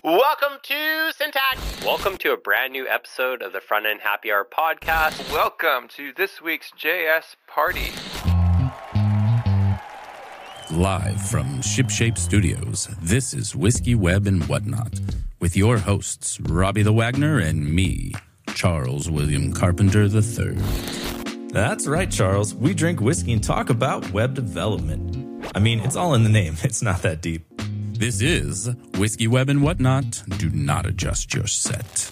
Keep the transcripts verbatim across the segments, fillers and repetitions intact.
Welcome to Syntax. Welcome to a brand new episode of the Front End Happy Hour podcast. Welcome to this week's J S Party. Live from Shipshape Studios, this is Whiskey, Web, and Whatnot, with your hosts, Robbie the Wagner and me, Charles William Carpenter the third. That's right, Charles. We drink whiskey and talk about web development. I mean, it's all in the name. It's not that deep. This is Whiskey, Web, and Whatnot. Do not adjust your set.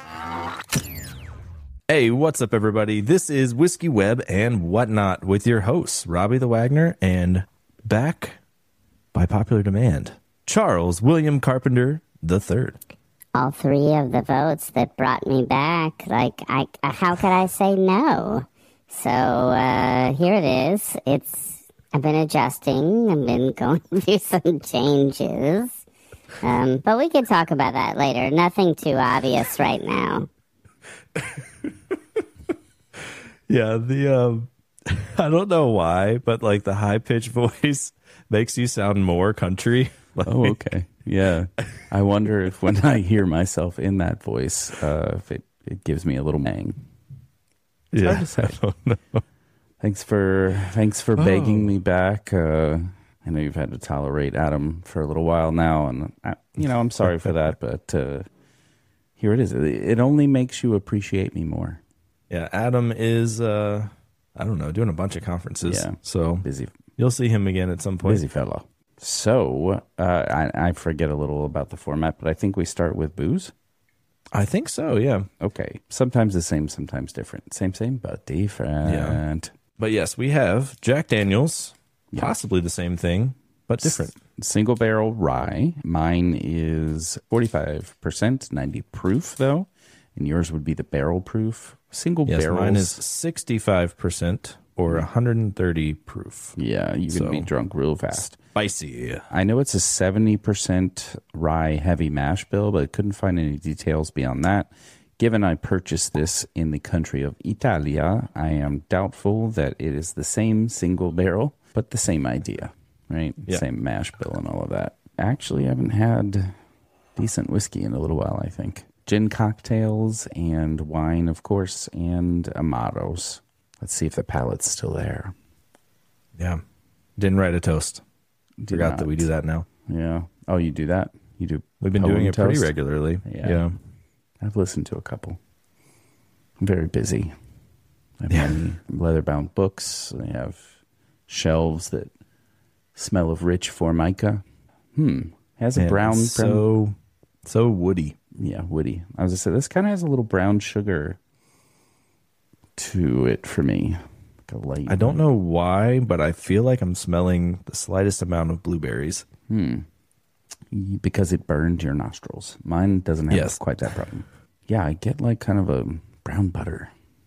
Hey, what's up, everybody? This is Whiskey, Web, and Whatnot with your hosts, Robbie the Wagner, and back by popular demand, Charles William Carpenter the third. All three of the votes that brought me back. Like, I, how could I say no? So uh, here it is. It's I've been adjusting. I've been going through some changes. Um, but we can talk about that later. Nothing too obvious right now. Yeah, the um, I don't know why, but like the high pitched voice makes you sound more country. Like, Oh, okay. Yeah. I wonder if when I hear myself in that voice, uh, if it, it gives me a little mang. It's yeah, hard to say. I don't know. Thanks for thanks for begging me back. Uh, I know you've had to tolerate Adam for a little while now, and I, you know I'm sorry for that. But uh, here it is. It only makes you appreciate me more. Yeah, Adam is uh, I don't know, doing a bunch of conferences. Yeah, so busy, you'll see him again at some point. busy fellow. So uh, I, I forget a little about the format, but I think we start with booze. I think so. Yeah. Okay. Sometimes the same, sometimes different. Same, same, but different. But yes, we have Jack Daniels, Yeah. possibly the same thing, but different. S- single barrel rye. Mine is forty-five percent, ninety proof though. And yours would be the barrel proof. Single Yes, barrels. mine is sixty-five percent or one hundred thirty proof. Yeah, you can So- be drunk real fast. Spicy. I know it's a seventy percent rye heavy mash bill, but I couldn't find any details beyond that. Given I purchased this in the country of Italia, I am doubtful that it is the same single barrel, but the same idea, right? Yeah. Same mash bill and all of that. Actually, I haven't had decent whiskey in a little while, I think. Gin cocktails and wine, of course, and Amaros. Let's see if the palate's still there. Yeah. Didn't write a toast. Did Forgot not. that we do that now. Yeah. Oh, you do that? You do. We've been poem doing it pretty toast? regularly. Yeah. Yeah. I've listened to a couple. I'm very busy. I have Yeah. many leather-bound books. I have shelves that smell of rich formica. Hmm. Has a And brown, it's brown... so so woody. Yeah, woody. I was going to say, this kind of has a little brown sugar to it for me. Like a light. I don't know why, but I feel like I'm smelling the slightest amount of blueberries. Because it burned your nostrils. Mine doesn't have Yes. quite that problem. Yeah, I get like kind of a brown butter.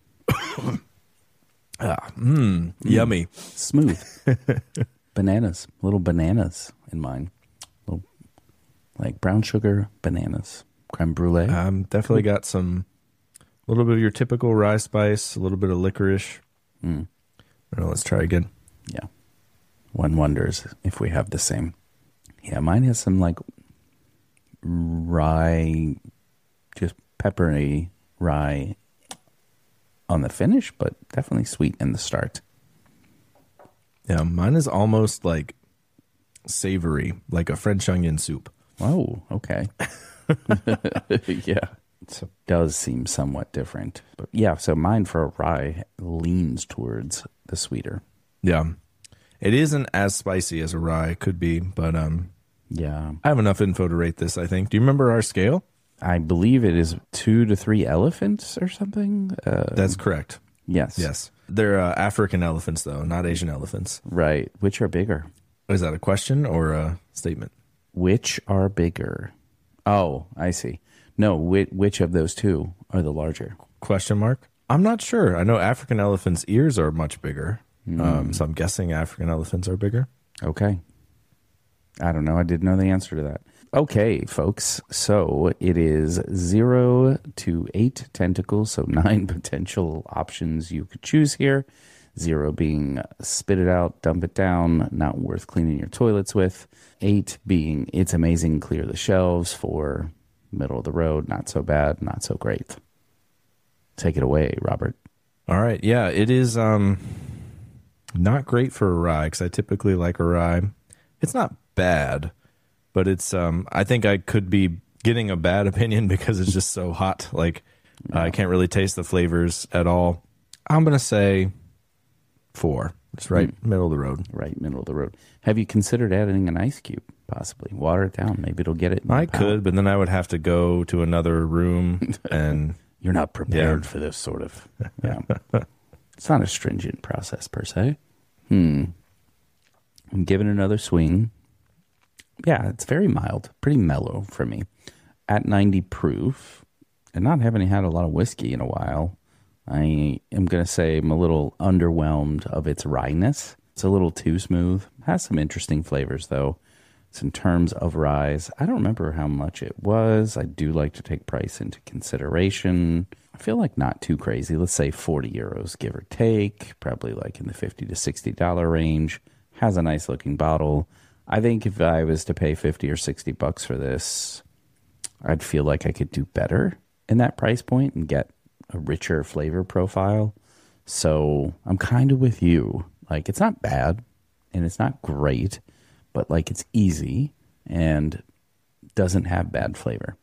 Yummy. Smooth. Bananas. Little bananas in mine. Little, like brown sugar bananas. Creme brulee. Um, definitely got some, a little bit of your typical rye spice, a little bit of licorice. Mm. I don't know, let's try again. Yeah. One wonders if we have the same. Yeah, mine has some like rye, just peppery rye on the finish, but definitely sweet in the start. Yeah, mine is almost like savory, like a French onion soup. Oh, okay. Yeah. So it does seem somewhat different. But yeah, so mine for a rye leans towards the sweeter. Yeah. It isn't as spicy as a rye could be, but um, Yeah. I have enough info to rate this, I think. Do you remember our scale? I believe it is two to three elephants or something. Uh, That's correct. yes. Yes. They're uh, African elephants, though, not Asian elephants. Right. Which are bigger? Is that a question or a statement? Which are bigger? Oh, I see. No, which, which of those two are the larger? Question mark? I'm not sure. I know African elephants' ears are much bigger. Um, so I'm guessing African elephants are bigger. Okay. I don't know. I didn't know the answer to that. Okay, folks. So it is zero to eight tentacles, so nine potential options you could choose here. Zero being spit it out, dump it down, not worth cleaning your toilets with. Eight being it's amazing, clear the shelves. Four, middle of the road, not so bad, not so great. Take it away, Robert. All right. Yeah, it is um, not great for a rye because I typically like a rye. It's not bad, but it's um, I think I could be getting a bad opinion because it's just so hot. Like yeah. I can't really taste the flavors at all. I'm going to say four. It's right mm. middle of the road. Right middle of the road. Have you considered adding an ice cube? Possibly. Water it down. Maybe it'll get it. I could, but then I would have to go to another room and... You're not prepared yeah. for this sort of... Yeah. It's not a stringent process, per se. Hmm. I'm giving it another swing. Yeah, it's very mild. Pretty mellow for me. At ninety proof, and not having had a lot of whiskey in a while, I am going to say I'm a little underwhelmed of its ryeness. It's a little too smooth. Has some interesting flavors, though. It's in terms of ryes. I don't remember how much it was. I do like to take price into consideration. I feel like not too crazy. Let's say forty euros, give or take. Probably like in the fifty to sixty dollars range. Has a nice looking bottle. I think if I was to pay fifty or sixty bucks for this, I'd feel like I could do better in that price point and get a richer flavor profile. So I'm kind of with you. Like, it's not bad and it's not great, but like it's easy and doesn't have bad flavor.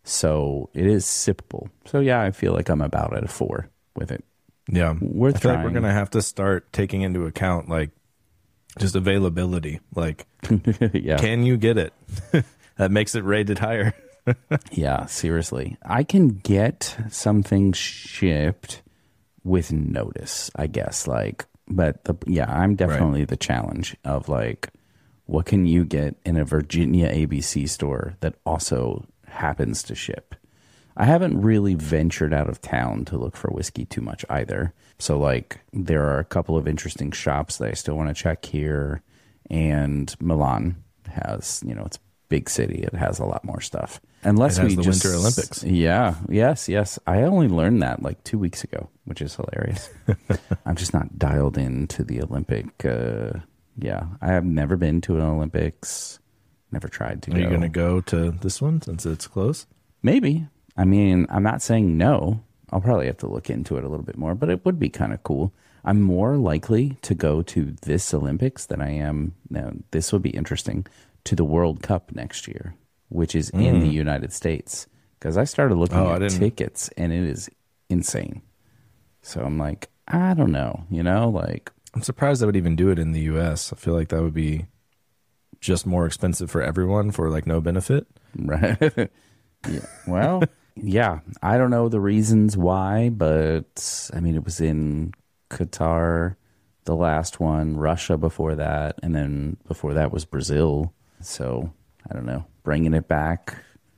So it is sippable. So yeah, I feel like I'm about at a four with it. Yeah. Worth I feel trying. like we're going to have to start taking into account like just availability. Like, yeah. Can you get it? That makes it rated higher. Yeah, seriously. I can get something shipped with notice, I guess. Like, but the, yeah, I'm definitely right. the challenge of like, what can you get in a Virginia A B C store that also happens to ship? I haven't really ventured out of town to look for whiskey too much either. So like, there are a couple of interesting shops that I still want to check here, and Milan has, you know, it's a big city. It has a lot more stuff. Unless it has we the just, Winter Olympics. Yeah, yes, yes. I only learned that like two weeks ago, which is hilarious. I'm just not dialed into the Olympic. Uh, yeah, I have never been to an Olympics. Never tried to Are go. you going to go to this one since it's close? Maybe. I mean, I'm not saying no. I'll probably have to look into it a little bit more, but it would be kind of cool. I'm more likely to go to this Olympics than I am. Now, this would be interesting, to the World Cup next year, which is mm. in the United States. Because I started looking oh, at tickets, and it is insane. So I'm like, I don't know, you know, like... I'm surprised they would even do it in the U S. I feel like that would be just more expensive for everyone for like no benefit. Right. Yeah. Well, yeah, I don't know the reasons why, but I mean, it was in Qatar, the last one, Russia before that, and then before that was Brazil. So I don't know, bringing it back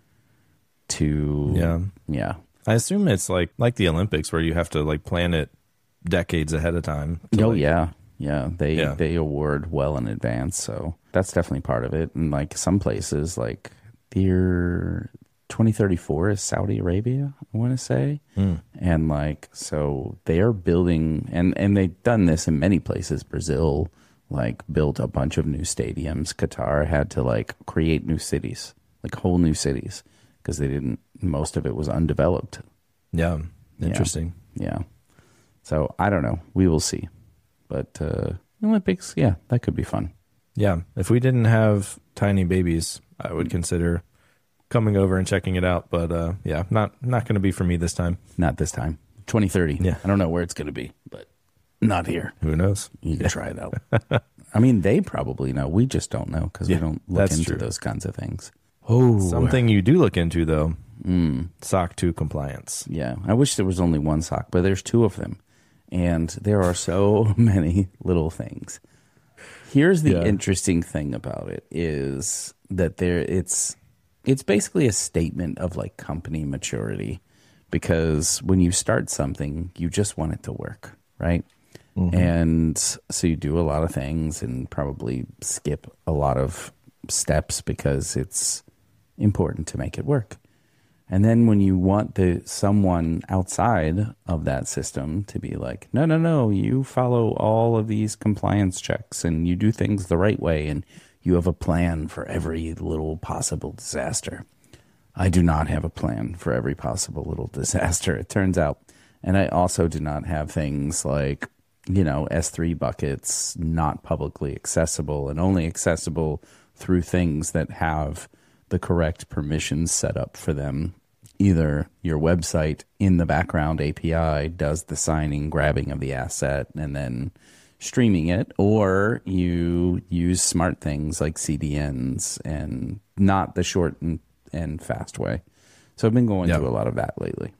to yeah, yeah. I assume it's like like the Olympics where you have to like plan it decades ahead of time. Oh like, yeah, yeah. They yeah. they award well in advance, so that's definitely part of it. And like some places, like their twenty thirty-four is Saudi Arabia, I want to say, mm. and like so they are building, and and they've done this in many places. Brazil like built a bunch of new stadiums. Qatar had to like create new cities, like whole new cities, because they didn't. Most of it was undeveloped. Yeah, interesting. Yeah. yeah. So I don't know. We will see. But uh, Olympics, yeah, that could be fun. Yeah. If we didn't have tiny babies, I would consider coming over and checking it out. But uh, yeah, not not going to be for me this time. Not this time. twenty thirty. Yeah. I don't know where it's going to be, but not here. Who knows? You can try it out. I mean, they probably know. We just don't know because yeah, we don't look into true. those kinds of things. Oh, something you do look into though. Mm. S O C two compliance. Yeah, I wish there was only one S O C, but there's two of them, and there are so many little things. Here's the yeah. interesting thing about it is that there it's it's basically a statement of like company maturity, because when you start something, you just want it to work, right? Mm-hmm. And so you do a lot of things and probably skip a lot of steps because it's important to make it work. And then when you want the someone outside of that system to be like, no, no, no, you follow all of these compliance checks and you do things the right way and you have a plan for every little possible disaster. I do not have a plan for every possible little disaster, it turns out. And I also do not have things like, you know, S three buckets not publicly accessible and only accessible through things that have the correct permissions set up for them. Either your website in the background A P I does the signing, grabbing of the asset, and then streaming it, or you use smart things like C D Ns and not the short and, and fast way. So I've been going yep. through a lot of that lately.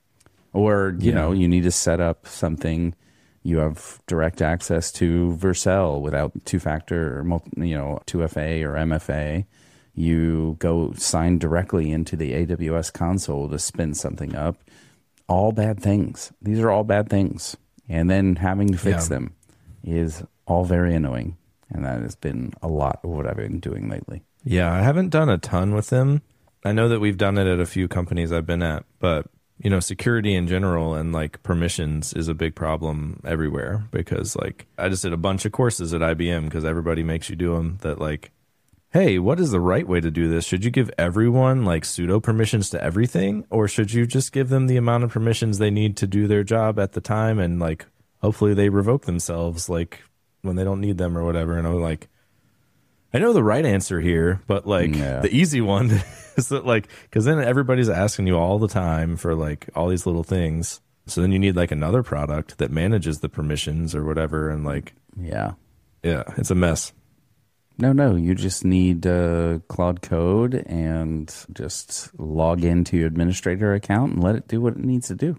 Or, you yeah. know, you need to set up something. You have direct access to Vercel without two-factor or, multi, you know, two F A or M F A. You go sign directly into the A W S console to spin something up. All bad things. These are all bad things. And then having to fix yeah. them is all very annoying. And that has been a lot of what I've been doing lately. Yeah, I haven't done a ton with them. I know that we've done it at a few companies I've been at, but you know, security in general and like permissions is a big problem everywhere because like I just did a bunch of courses at I B M because everybody makes you do them that like, hey, what is the right way to do this? Should you give everyone like pseudo permissions to everything, or should you just give them the amount of permissions they need to do their job at the time and like hopefully they revoke themselves like when they don't need them or whatever? And I'm like, I know the right answer here, but like yeah. the easy one is that like, because then everybody's asking you all the time for like all these little things. So then you need like another product that manages the permissions or whatever. And like, yeah, yeah, it's a mess. No, no, you just need uh, Claude Code and just log into your administrator account and let it do what it needs to do.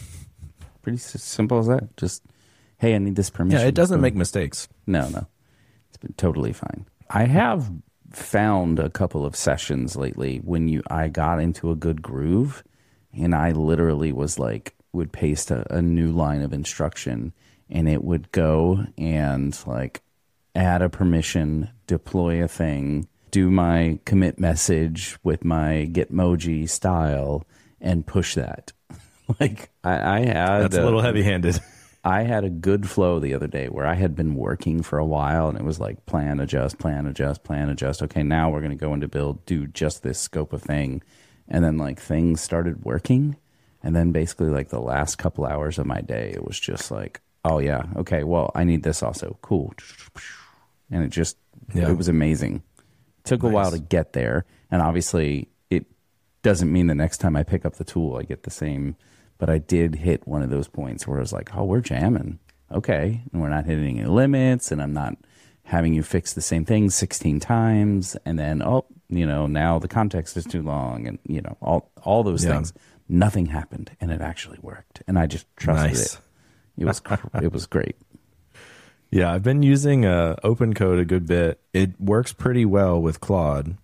Pretty s- simple as that. Just, hey, I need this permission. Yeah, it doesn't Boom. make mistakes. No, no. It's been totally fine. I have found a couple of sessions lately when you I got into a good groove and I literally was like, would paste a, a new line of instruction and it would go and like add a permission, deploy a thing, do my commit message with my Gitmoji style, and push that. like I, I had That's a little uh, heavy-handed. I had a good flow the other day where I had been working for a while and it was like plan, adjust, plan, adjust, plan, adjust. Okay, now we're going to go into build, do just this scope of thing. And then like things started working. And then basically like the last couple hours of my day, it was just like, oh yeah, okay, well, I need this also. Cool. And it just, yeah. it was amazing. It took nice. a while to get there. And obviously it doesn't mean the next time I pick up the tool, I get the same. But I did hit one of those points where I was like, oh, we're jamming. Okay. And we're not hitting any limits. And I'm not having you fix the same thing sixteen times. And then, oh, you know, now the context is too long. And, you know, all, all those yeah. things. Nothing happened. And it actually worked. And I just trusted nice. it. It was, it was great. Yeah, I've been using uh, OpenCode a good bit. It works pretty well with Claude,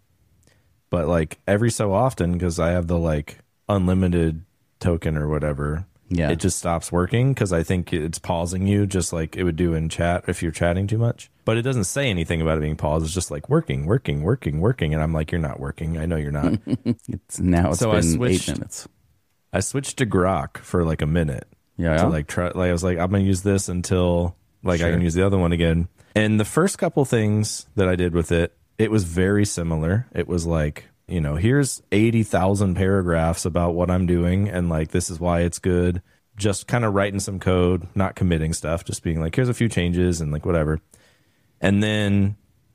but like every so often, because I have the like unlimited token or whatever, yeah, it just stops working because I think it's pausing you just like it would do in chat if you're chatting too much. But it doesn't say anything about it being paused. It's just like working, working, working, working, and I'm like, you're not working. I know you're not. it's now it's so been I switched, eight minutes. I switched to Grok for like a minute. Yeah, yeah. To like try. Like I was like, I'm gonna use this until. Like sure. I can use the other one again. And the first couple things that I did with it, it was very similar. It was like, you know, here's eighty thousand paragraphs about what I'm doing. And like, this is why it's good. Just kind of writing some code, not committing stuff, just being like, here's a few changes and like whatever. And then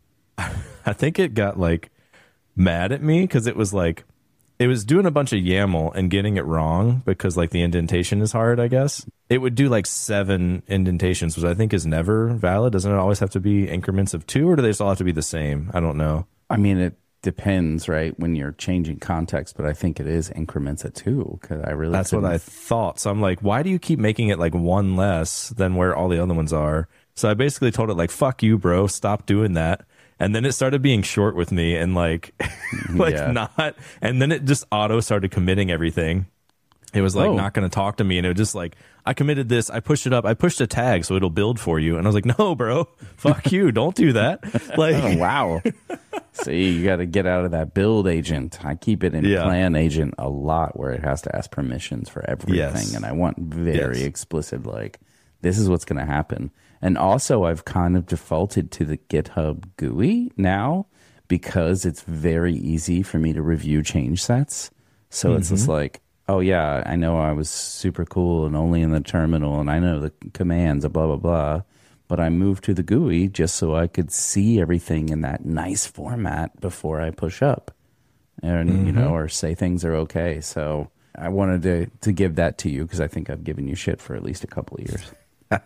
I think it got like mad at me because it was like, it was doing a bunch of YAML and getting it wrong because like the indentation is hard, I guess. It would do like seven indentations, which I think is never valid. Doesn't it always have to be increments of two, or do they just all have to be the same? I don't know. I mean, it depends, right, when you're changing context, but I think it is increments of two because I really That's couldn't... what I thought. So I'm like, why do you keep making it like one less than where all the other ones are? So I basically told it like, fuck you, bro. Stop doing that. And then it started being short with me and like, like yeah. not. And then it just auto started committing everything. It was like Oh. not going to talk to me, and it was just like, I committed this, I pushed it up, I pushed a tag so it'll build for you, and I was like, no, bro, fuck you, don't do that. Like, Oh, wow. See, you got to get out of that build agent. I keep it in Yeah. plan agent a lot where it has to ask permissions for everything. Yes. And I want very Yes. explicit, like, this is what's going to happen. And also, I've kind of defaulted to the GitHub G U I now because it's very easy for me to review change sets. So Mm-hmm. it's just like, oh, yeah, I know I was super cool and only in the terminal and I know the commands, blah, blah, blah. But I moved to the G U I just so I could see everything in that nice format before I push up and, Mm-hmm. you know, or say things are okay. So I wanted to, to give that to you because I think I've given you shit for at least a couple of years.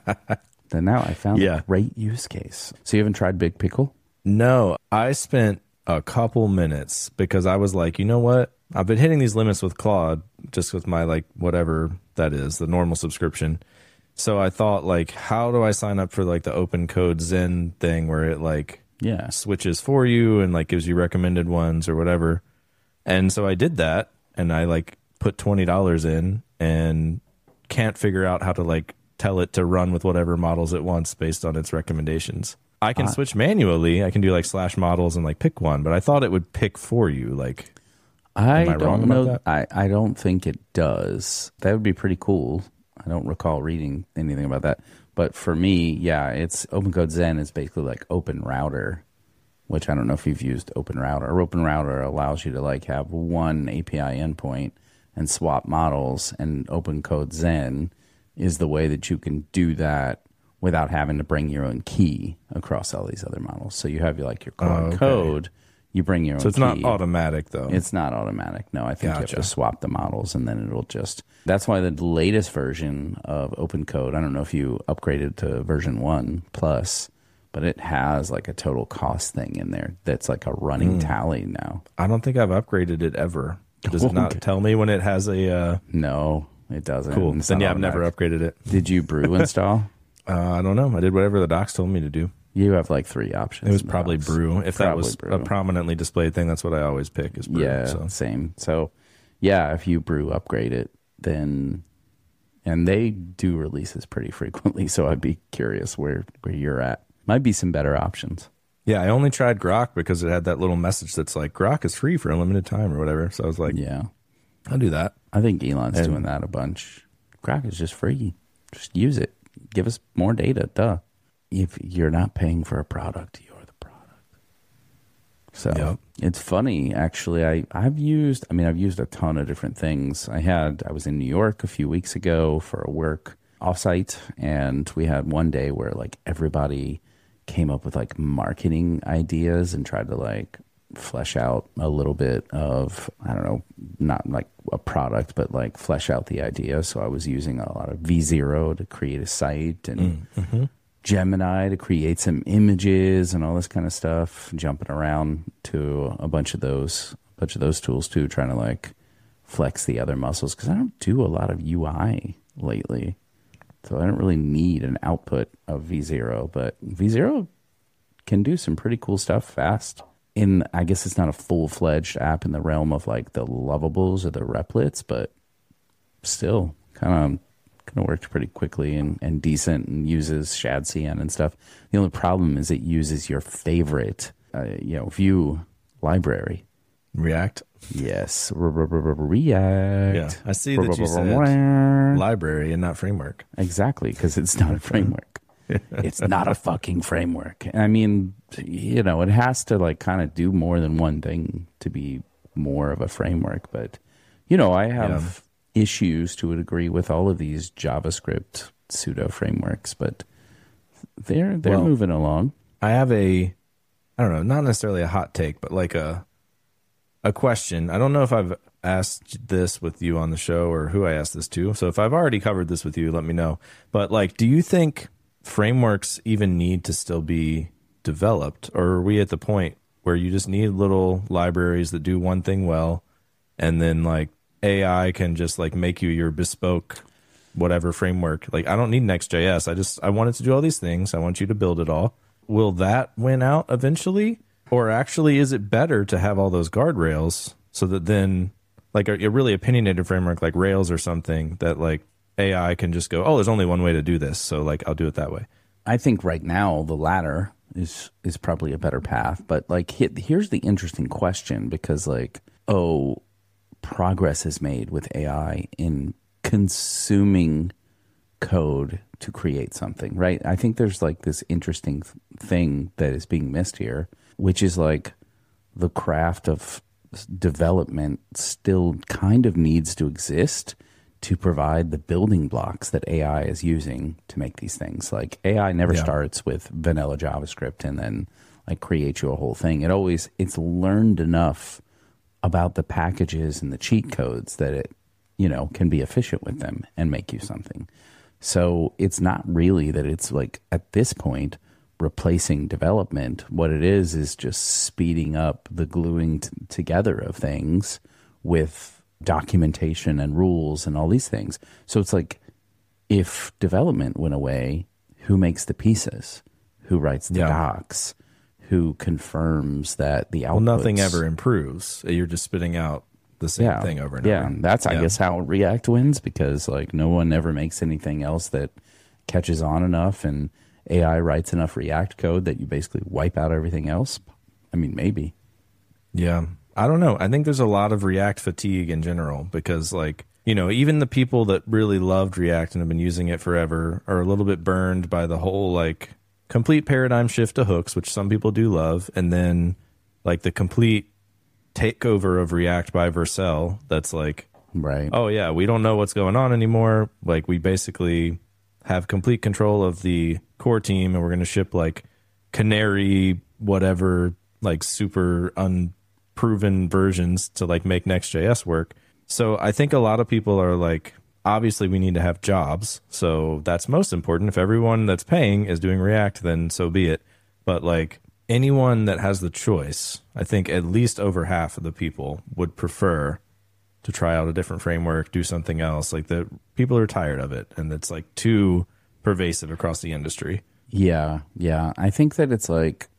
Then now I found Yeah. a great use case. So you haven't tried Big Pickle? no, I spent a couple minutes because I was like, you know what? I've been hitting these limits with Claude just with my, like, whatever that is, the normal subscription. So I thought, like, how do I sign up for, like, the open code Zen thing where it, like, Yeah. switches for you and, like, gives you recommended ones or whatever. And so I did that, and I, like, put twenty dollars in and can't figure out how to, like, tell it to run with whatever models it wants based on its recommendations. I can switch manually. I can do, like, slash models and, like, pick one, but I thought it would pick for you, like... I, Am I wrong don't about know. that? I, I don't think it does. That would be pretty cool. I don't recall reading anything about that. But for me, yeah, it's OpenCode Zen is basically like Open Router, which I don't know if you've used Open Router. Or Open Router allows you to like have one A P I endpoint and swap models, and OpenCode Zen is the way that you can do that without having to bring your own key across all these other models. So you have like your core Oh, okay. code, you bring your own So it's key. not automatic, though. It's not automatic. No, I think you Gotcha. have to swap the models and then it'll just. That's why the latest version of OpenCode, I don't know if you upgraded to version one plus, but it has like a total cost thing in there that's like a running Hmm. tally now. I don't think I've upgraded it ever. Does it not Okay. tell me when it has a... Uh, No, it doesn't. cool. It's Then, not yeah, I've never automatic. upgraded it. Did you brew install? Uh, I don't know. I did whatever the docs told me to do. You have like three options. It was in the probably box. brew. If that Probably was brew. a prominently displayed thing, that's what I always pick is brew. Yeah, So. same. So, yeah, if you brew upgrade it, then, and they do releases pretty frequently. So I'd be curious where where you're at. Might be some better options. Yeah, I only tried Grok because it had that little message that's like, Grok is free for a limited time or whatever. So I was like, Yeah, I'll do that. I think Elon's And- doing that a bunch. Grok is just free. Just use it. Give us more data. Duh. If you're not paying for a product, you're the product. So Yep. it's funny, actually. I, I've used, I mean, I've used a ton of different things. I had, I was in New York a few weeks ago for a work offsite, and we had one day where like everybody came up with like marketing ideas and tried to like flesh out a little bit of, I don't know, not like a product, but like flesh out the idea. So I was using a lot of V zero to create a site and Mm-hmm. Gemini to create some images and all this kind of stuff, jumping around to a bunch of those, a bunch of those tools too, trying to like flex the other muscles. Cause I don't do a lot of U I lately. So I don't really need an output of V zero, but V zero can do some pretty cool stuff fast. In, I guess it's not a full-fledged app in the realm of like the Lovables or the Replets, but still kind of kind of worked pretty quickly and, and decent, and uses ShadCN and stuff. The only problem is it uses your favorite, uh, you know, Vue library. React. Yes, React. Yeah, I see that you said library and not framework. Exactly, because it's not a framework. It's not a fucking framework. I mean, you know, it has to like kind of do more than one thing to be more of a framework. But, you know, I have issues to a degree with all of these JavaScript pseudo frameworks, but they're they're Well, moving along. I have a, I don't know, not necessarily a hot take, but like a, a question. I don't know if I've asked this with you on the show or who I asked this to. So if I've already covered this with you, let me know. But like, do you think frameworks even need to still be developed, or are we at the point where you just need little libraries that do one thing well, and then like A I can just like make you your bespoke whatever framework? Like, I don't need Next.js. I just, I want it to do all these things. I want you to build it all. Will that win out eventually? Or actually, is it better to have all those guardrails so that then, like a, a really opinionated framework like Rails or something that like A I can just go, oh, there's only one way to do this, so like I'll do it that way. I think right now the latter is is probably a better path. But like he, here's the interesting question, because like, oh, progress is made with A I in consuming code to create something, right? I think there's like this interesting th- thing that is being missed here, which is like the craft of development still kind of needs to exist to provide the building blocks that A I is using to make these things. Like A I never Yeah. starts with vanilla JavaScript and then like create you a whole thing. It always, it's learned enough about the packages and the cheat codes that it, you know, can be efficient with them and make you something. So it's not really that it's like at this point replacing development. What it is is just speeding up the gluing t- together of things with documentation and rules and all these things. So it's like if development went away, who makes the pieces? Who writes the Yeah. docs? Who confirms that the outputs? Well, nothing ever improves. You're just spitting out the same yeah. thing over and yeah. over. And that's, I Yeah. guess, how React wins, because like no one ever makes anything else that catches on enough, and A I writes enough React code that you basically wipe out everything else. I mean, maybe. Yeah. I don't know. I think there's a lot of React fatigue in general because, like, you know, even the people that really loved React and have been using it forever are a little bit burned by the whole, like, complete paradigm shift to hooks, which some people do love, and then, like, the complete takeover of React by Vercel that's like, Right. oh, yeah, we don't know what's going on anymore. Like, we basically have complete control of the core team, and we're going to ship, like, Canary, whatever, like, super unproven versions to, like, make Next.js work. So I think a lot of people are like, obviously we need to have jobs. So that's most important. If everyone that's paying is doing React, then so be it. But, like, anyone that has the choice, I think at least over half of the people would prefer to try out a different framework, do something else. Like, the people are tired of it, and it's like too pervasive across the industry. Yeah, yeah. I think that it's like,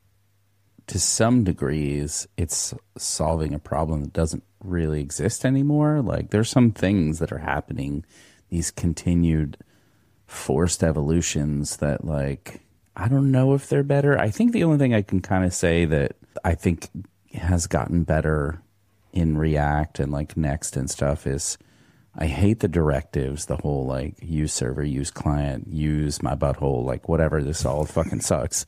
to some degrees, it's solving a problem that doesn't really exist anymore. Like, there's some things that are happening, these continued forced evolutions that, like, I don't know if they're better. I think the only thing I can kind of say that I think has gotten better in React and like Next and stuff is I hate the directives, the whole like use server, use client, use my butthole, like whatever, this all fucking sucks.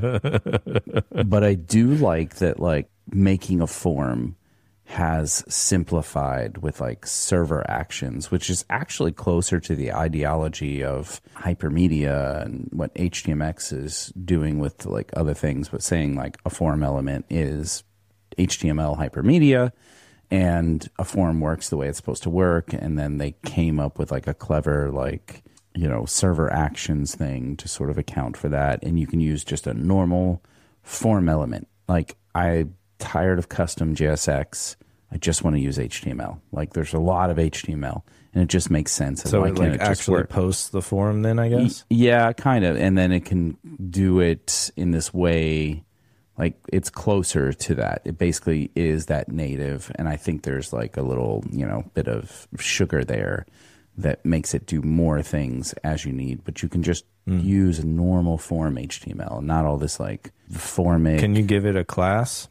But I do like that, like, making a form has simplified with like server actions, which is actually closer to the ideology of hypermedia and what H T M X is doing with like other things, but saying like a form element is H T M L hypermedia and a form works the way it's supposed to work. And then they came up with like a clever, like, you know, server actions thing to sort of account for that. And you can use just a normal form element. Like, I'm tired of custom J S X. I just want to use H T M L. Like, there's a lot of H T M L and it just makes sense. So why it can't like it just actually work? posts the form then, I guess? Yeah, kind of. And then it can do it in this way, like it's closer to that. It basically is that native. And I think there's like a little, you know, bit of sugar there that makes it do more things as you need. But you can just mm. use a normal form H T M L, not all this like formic. Can you give it a class?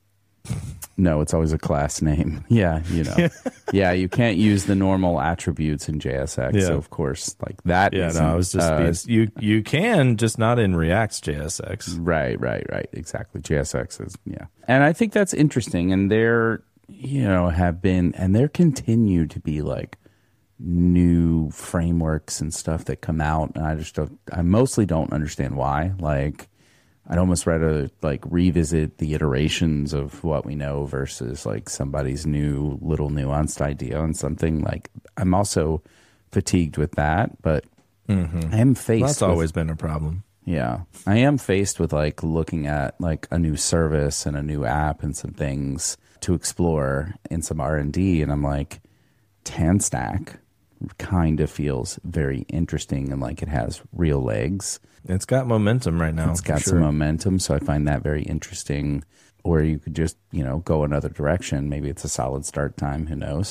No, it's always a class name. Yeah, you know. Yeah, you can't use the normal attributes in J S X. Yeah. So of course, like that. Yeah, isn't, no, I was just uh, being, you. You can, just not in React's J S X. Right, right, right. Exactly. J S X is, yeah. And I think that's interesting. And there, you know, have been, and there continue to be like new frameworks and stuff that come out. And I just don't, I mostly don't understand why. Like, I'd almost rather like revisit the iterations of what we know versus like somebody's new little nuanced idea on something. Like, I'm also fatigued with that, but Mm-hmm. I am faced Well, that's with, always been a problem. yeah, I am faced with like looking at like a new service and a new app and some things to explore in some R and D, and I'm like, TanStack kind of feels very interesting and like it has real legs. It's got momentum right now. It's got for some sure. momentum, so I find that very interesting. Or you could just, you know, go another direction. Maybe it's a solid start time. Who knows?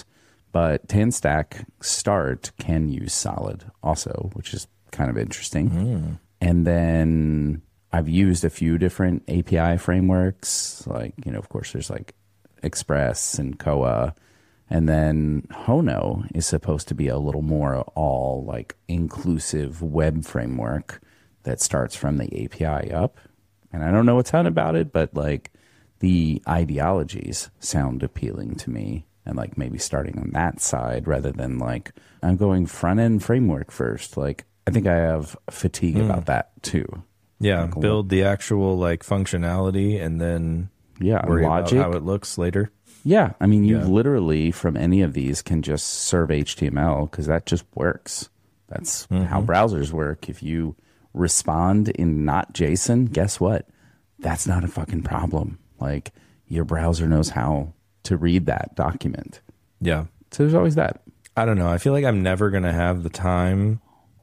But TanStack Start can use Solid also, which is kind of interesting. Mm. And then I've used a few different A P I frameworks. Like, you know, of course, there's like Express and Koa. And then Hono is supposed to be a little more all like inclusive web framework that starts from the A P I up. And I don't know a ton about it, but like the ideologies sound appealing to me. And like maybe starting on that side rather than like I'm going front end framework first. Like I think I have fatigue mm. about that too. Yeah, like, build the actual like functionality and then yeah, worry logic. about how it looks later. Yeah, I mean you yeah. literally from any of these can just serve H T M L because that just works. That's mm-hmm. how browsers work. If you respond in not JSON, guess what? That's not a fucking problem. Like your browser knows how to read that document. Yeah. So there's always that. I don't know. I feel like I'm never going to have the time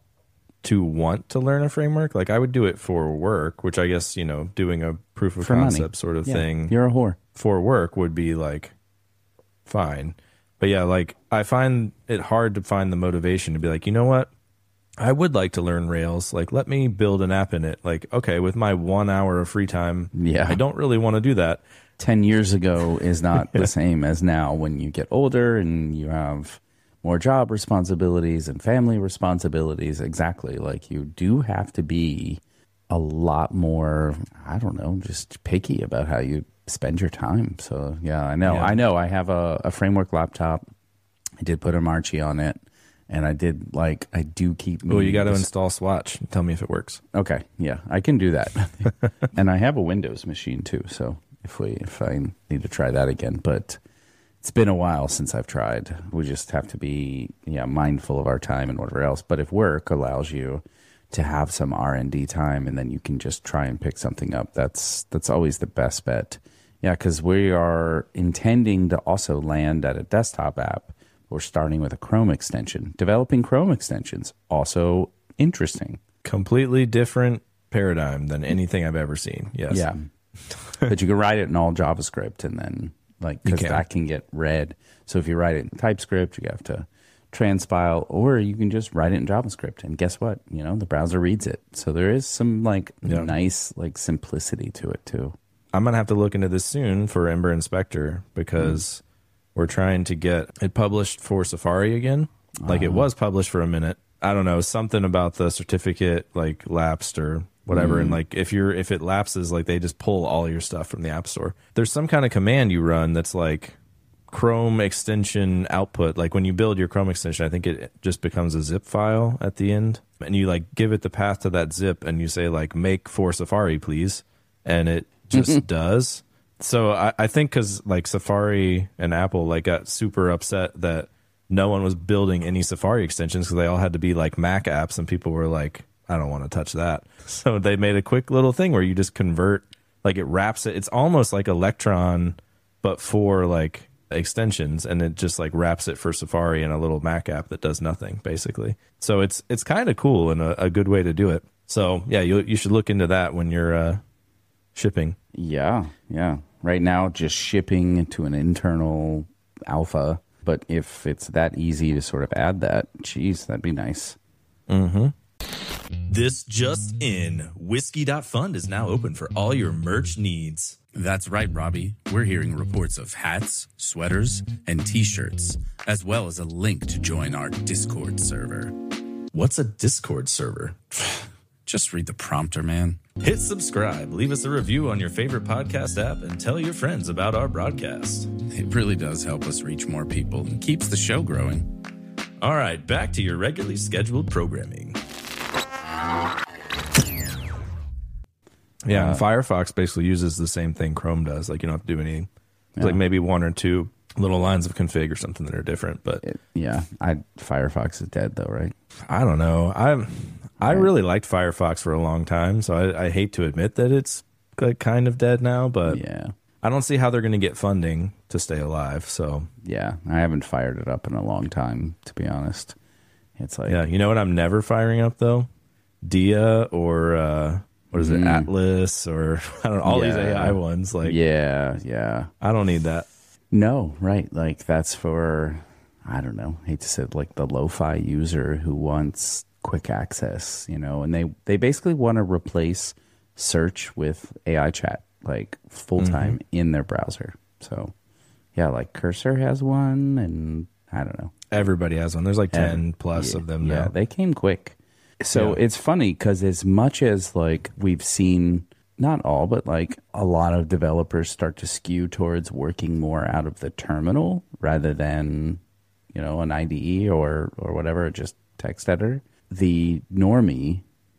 to want to learn a framework. Like I would do it for work, which I guess, you know, doing a proof of for concept money. sort of yeah. thing. You're a whore. For work would be like fine. But yeah, like I find it hard to find the motivation to be like, you know what? I would like to learn Rails. Like, let me build an app in it. Like, okay, with my one hour of free time, yeah. I don't really want to do that. ten years ago is not the same as now when you get older and you have more job responsibilities and family responsibilities. Exactly. Like you do have to be a lot more, I don't know, just picky about how you spend your time. So yeah, I know. Yeah. I know I have a, a framework laptop. I did put a Marchi on it. And I did, like, I do keep... Oh, you got to install Swatch. Tell me if it works. Okay, yeah, I can do that. And I have a Windows machine, too, so if we if I need to try that again. But it's been a while since I've tried. We just have to be, yeah, mindful of our time and whatever else. But if work allows you to have some R and D time and then you can just try and pick something up, that's that's always the best bet. Yeah, because we are intending to also land at a desktop app. We're starting with a Chrome extension. Developing Chrome extensions, also interesting. Completely different paradigm than anything I've ever seen. Yes. Yeah. But you can write it in all JavaScript and then, like, because that can get read. So if you write it in TypeScript, you have to transpile, or you can just write it in JavaScript. And guess what? You know, the browser reads it. So there is some, like, yeah. nice, like, simplicity to it, too. I'm going to have to look into this soon for Ember Inspector because... Mm. We're trying to get it published for Safari again. Like uh-huh. it was published for a minute. I don't know, something about the certificate like lapsed or whatever. Mm. And like if you're if it lapses, like they just pull all your stuff from the App Store. There's some kind of command you run that's like Chrome extension output. Like when you build your Chrome extension, I think it just becomes a zip file at the end. And you like give it the path to that zip and you say like make for Safari, please. And it just does. So I, I think because like Safari and Apple like got super upset that no one was building any Safari extensions because they all had to be like Mac apps and people were like, I don't want to touch that. So they made a quick little thing where you just convert, like it wraps it. It's almost like Electron, but for like extensions, and it just like wraps it for Safari in a little Mac app that does nothing basically. So it's it's kind of cool and a, a good way to do it. So yeah, you you should look into that when you're uh, shipping. Yeah, yeah. Right now, just shipping to an internal alpha. But if it's that easy to sort of add that, geez, that'd be nice. Mm-hmm. This just in. Whiskey dot fund is now open for all your merch needs. That's right, Robbie. We're hearing reports of hats, sweaters, and T-shirts, as well as a link to join our Discord server. What's a Discord server? Just read the prompter, man. Hit subscribe, leave us a review on your favorite podcast app, and tell your friends about our broadcast. It really does help us reach more people and keeps the show growing. All right, back to your regularly scheduled programming. Yeah, uh, Firefox basically uses the same thing Chrome does. Like, you don't have to do any, yeah. like maybe one or two little lines of config or something that are different. But it, yeah, I Firefox is dead though, right? I don't know. I'm I really liked Firefox for a long time, so I, I hate to admit that it's like kind of dead now. But yeah, I don't see how they're going to get funding to stay alive. So yeah, I haven't fired it up in a long time, to be honest. It's like, yeah, you know what I'm never firing up though? Dia or uh, what is it, mm. Atlas or I don't know, all yeah. these A I ones. Like, yeah, yeah, I don't need that. No, right? Like that's for, I don't know, hate to say it, like the lo-fi user who wants quick access, you know, and they, they basically want to replace search with A I chat, like full time mm-hmm. in their browser. So yeah, like Cursor has one, and I don't know. Everybody has one. There's like ten and, plus yeah, of them yeah, now. They came quick. So yeah. It's funny because as much as like we've seen, not all, but like a lot of developers start to skew towards working more out of the terminal rather than, you know, an I D E or, or whatever, just text editor. The normie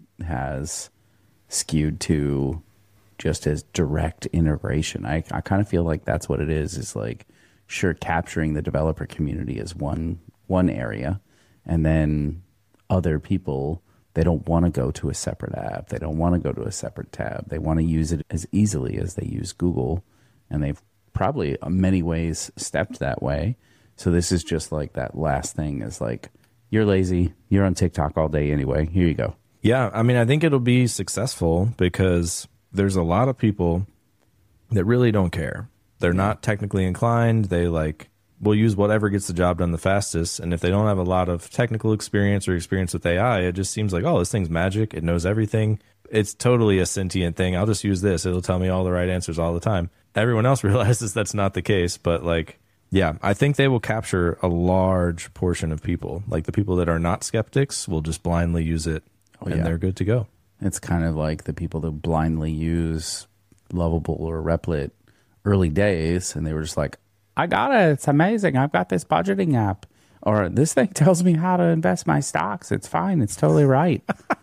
has skewed to just as direct integration. I, I kind of feel like that's what it is, is like, sure, capturing the developer community is one one area, and then other people, they don't want to go to a separate app. They don't want to go to a separate tab. They want to use it as easily as they use Google, and they've probably in many ways stepped that way. So this is just like that last thing is like, you're lazy, you're on TikTok all day anyway, here you go. Yeah, I mean, I think it'll be successful because there's a lot of people that really don't care. They're not technically inclined. They like will use whatever gets the job done the fastest. And if they don't have a lot of technical experience or experience with A I, it just seems like, oh, this thing's magic. It knows everything. It's totally a sentient thing. I'll just use this. It'll tell me all the right answers all the time. Everyone else realizes that's not the case. But like, yeah, I think they will capture a large portion of people. Like the people that are not skeptics will just blindly use it, oh, and yeah. they're good to go. It's kind of like the people that blindly use Lovable or Replit early days, and they were just like, I got it, it's amazing, I've got this budgeting app, or this thing tells me how to invest my stocks, it's fine, it's totally right.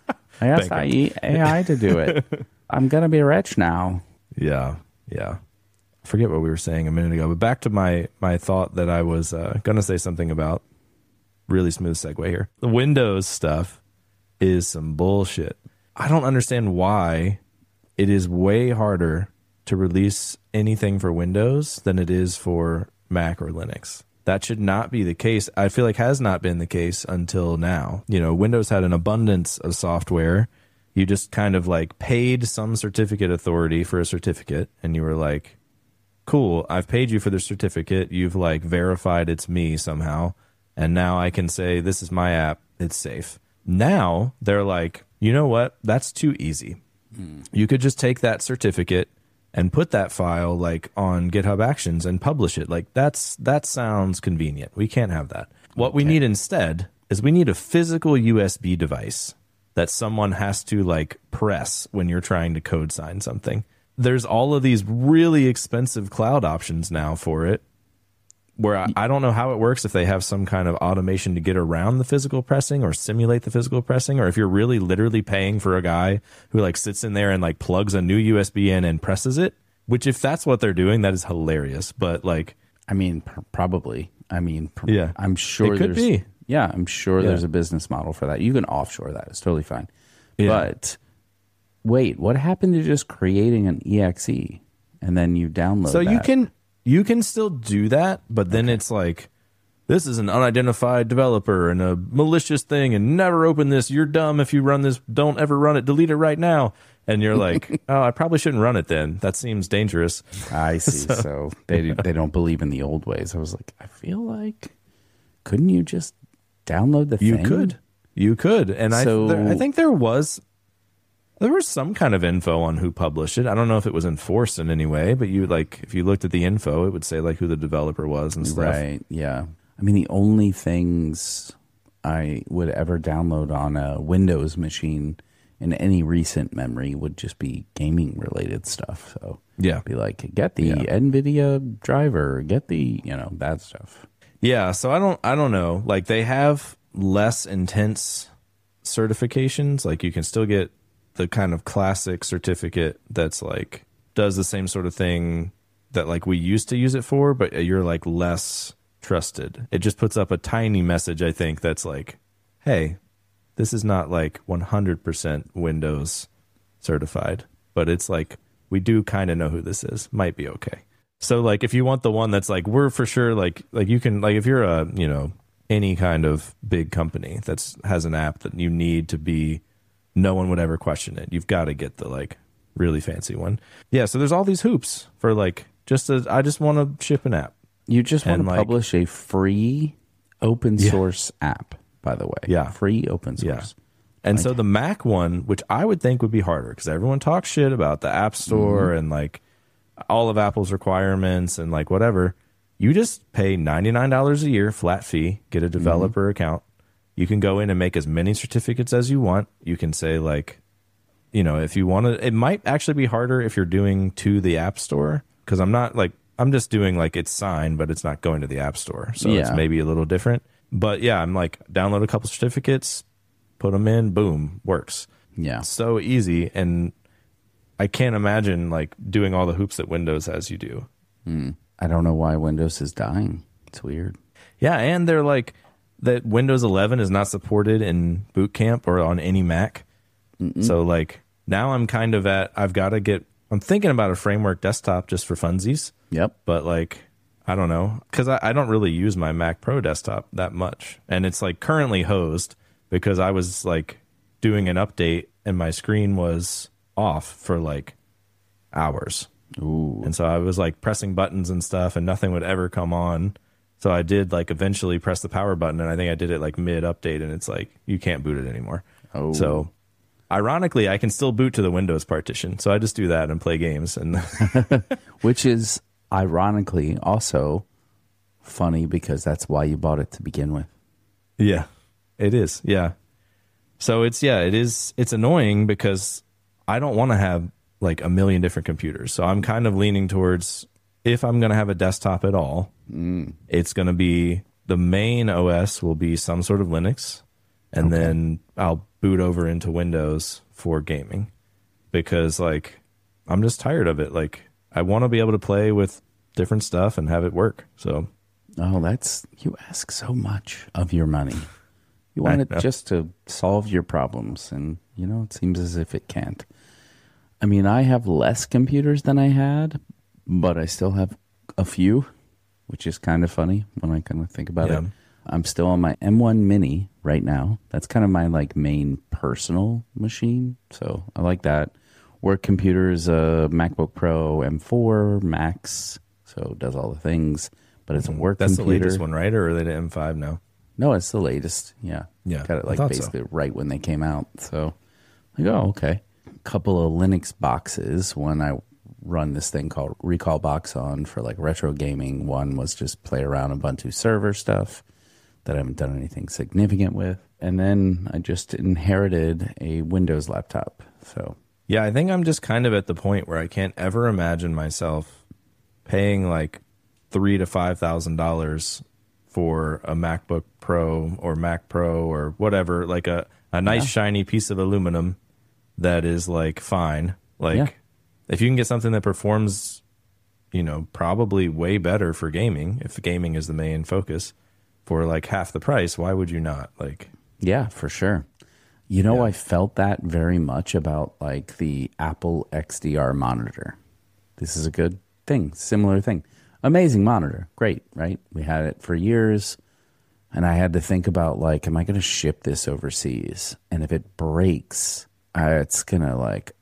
I asked A I to do it. I'm gonna be rich now. Yeah, yeah. I forget what we were saying a minute ago, but back to my my thought that I was uh, gonna say something about. Really smooth segue here. The Windows stuff is some bullshit. I don't understand why it is way harder to release anything for Windows than it is for Mac or Linux. That should not be the case. I feel like has not been the case until now. You know, Windows had an abundance of software. You just kind of like paid some certificate authority for a certificate, and you were like, cool, I've paid you for the certificate. You've like verified it's me somehow. And now I can say, this is my app. It's safe. Now they're like, you know what? That's too easy. Hmm. You could just take that certificate and put that file like on GitHub Actions and publish it. Like that's that sounds convenient. We can't have that. What okay. we need instead is we need a physical U S B device that someone has to like press when you're trying to code sign something. There's all of these really expensive cloud options now for it, where I, I don't know how it works, if they have some kind of automation to get around the physical pressing or simulate the physical pressing, or if you're really literally paying for a guy who like sits in there and like plugs a new U S B in and presses it, which if that's what they're doing, that is hilarious. But like, I mean, pr- probably, I mean, pr- yeah, I'm sure it could there's, be. Yeah, I'm sure yeah. there's a business model for that. You can offshore that. It's totally fine. Yeah. But wait, what happened to just creating an E X E and then you download so that? you can You can still do that, but then okay. it's like, this is an unidentified developer and a malicious thing, and never open this. You're dumb if you run this. Don't ever run it. Delete it right now. And you're like, oh, I probably shouldn't run it then. That seems dangerous. I see. so, so they they don't believe in the old ways. I was like, I feel like, couldn't you just download the you thing? You could. You could. And so, I, there, I think there was... There was some kind of info on who published it. I don't know if it was enforced in any way, but you like if you looked at the info, it would say like who the developer was and stuff. Right. Yeah. I mean, the only things I would ever download on a Windows machine in any recent memory would just be gaming related stuff. So yeah, be like, get the yeah. NVIDIA driver, get the, you know, that stuff. Yeah. So I don't, I don't know. Like they have less intense certifications. Like you can still get the kind of classic certificate that's like does the same sort of thing that like we used to use it for, but you're like less trusted. It just puts up a tiny message, I think, that's like, hey, this is not like one hundred percent Windows certified, but it's like we do kind of know who this is. Might be okay. So like if you want the one that's like we're for sure like like you can like if you're a, you know, any kind of big company that's has an app that you need to be no one would ever question it. You've got to get the like really fancy one. Yeah, so there's all these hoops for like just a, I just want to ship an app. You just want and, to like, publish a free open Yeah. source app, by the way. Yeah. Free open source. Yeah. And so the Mac one, which I would think would be harder because everyone talks shit about the App Store Mm-hmm. and like all of Apple's requirements and like whatever. You just pay ninety-nine dollars a year flat fee, get a developer Mm-hmm. account. You can go in and make as many certificates as you want. You can say like, you know, if you want to, it might actually be harder if you're doing to the App Store because I'm not like, I'm just doing like it's signed, but it's not going to the App Store. So it's Yeah. maybe a little different. But yeah, I'm like, download a couple certificates, put them in, boom, works. Yeah. So easy. And I can't imagine like doing all the hoops that Windows has you do. I don't know why Windows is dying. It's weird. Yeah. And they're like that Windows eleven is not supported in Boot Camp or on any Mac. So like now I'm kind of at, I've got to get, I'm thinking about a framework desktop just for funsies. Yep. But like, I don't know, because I, I don't really use my Mac Pro desktop that much. And it's like currently hosed because I was like doing an update and my screen was off for like hours. Ooh. And so I was like pressing buttons and stuff and nothing would ever come on. So I did like eventually press the power button and I think I did it like mid update and it's like, you can't boot it anymore. Oh. So ironically, I can still boot to the Windows partition. So I just do that and play games. And Which is ironically also funny because that's why you bought it to begin with. yeah, it is. Yeah. So it's, yeah, it is. It's annoying because I don't want to have like a million different computers. So I'm kind of leaning towards if I'm going to have a desktop at all, mm. it's going to be the main O S will be some sort of Linux. And Okay. then I'll boot over into Windows for gaming because like I'm just tired of it. Like I want to be able to play with different stuff and have it work. So Oh, that's, you ask so much of your money. You want I it know. just to solve your problems, and you know, it seems as if it can't. I mean, I have less computers than I had, but I still have a few, which is kind of funny when I kind of think about Yeah. it. I'm still on my M one Mini right now. That's kind of my like main personal machine, so I like that. Work computer is a MacBook Pro M four Max, so it does all the things, but it's a work that's computer. the latest one, right? Or are they the M five now? No, it's the latest. Yeah. Yeah, Got it I like thought so. basically right when they came out. So like, oh, okay. A couple of Linux boxes. One I run this thing called Recall Box on for like retro gaming. One was just play around Ubuntu server stuff that I haven't done anything significant with. And then I just inherited a Windows laptop. So Yeah, I think I'm just kind of at the point where I can't ever imagine myself paying like three to five thousand dollars for a MacBook Pro or Mac Pro or whatever, like a, a nice Yeah. shiny piece of aluminum that is like fine. Like Yeah. if you can get something that performs, you know, probably way better for gaming, if gaming is the main focus, for like half the price, why would you not? Like, yeah, for sure. You know, I felt that very much about like the Apple X D R monitor. This is a good thing, similar thing. Amazing monitor, great, right? We had it for years, and I had to think about like, am I going to ship this overseas? And if it breaks, uh, it's going to like